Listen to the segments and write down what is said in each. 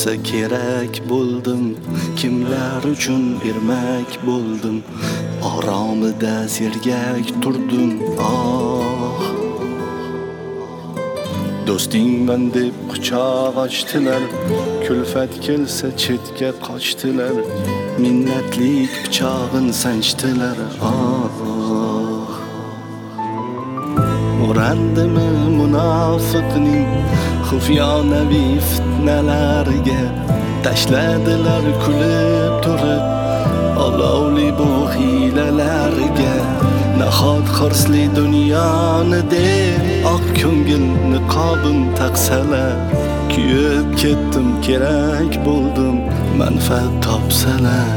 bo'lsa kerak bo'ldim, kimlar uchun ermak bo'ldim, oromida sergak turdim. Do'stingman deb quchoq ochdilar, kulfat kelsa chetga qochdilar, minnatlik pichog'in sanchdilar. O'randimi munofiqning xufyonaviy fitnalarga, tashladilar kulib turib olovli bu hiylalarga. Nahot hirsli dunyoni deb oq ko'ngil niqobim taqsalar, kuyib ketdim kerak bo'ldim manfaat topsalar.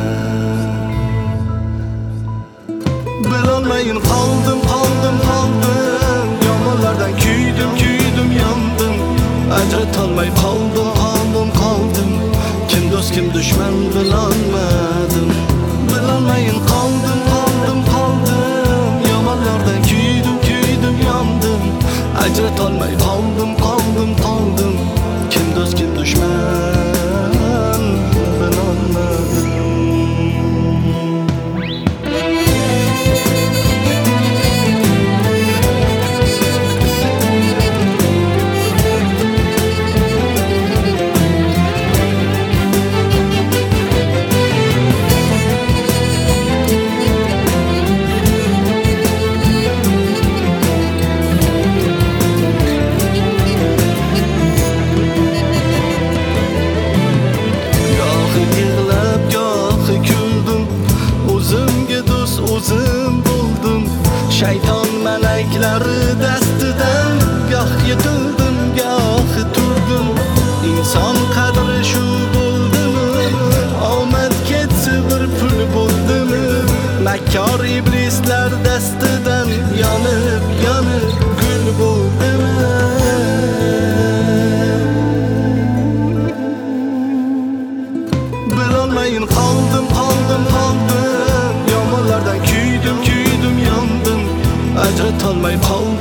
Bilolmayin qoldim yomonlardan kuydim yondim, ajratolmay qoldim kim do'st kim dushman bilolmadim. Bilolmayin qoldim yomonlardan kuydim yondim, ajratolmay qoldim kim do'st kim dushman bilolmadim. O'zim bo'ldim shayton malaklari dastidan, goh yiqildim goh turdim. Inson qadri shu bo'ldimi, omad ketsa bir pul bo'ldimi, makkor iblislar dastidan yonib gul bo'ldimi. Bilolmayin qoldim yomonlardan kuydim yondim, ajratolmay qoldim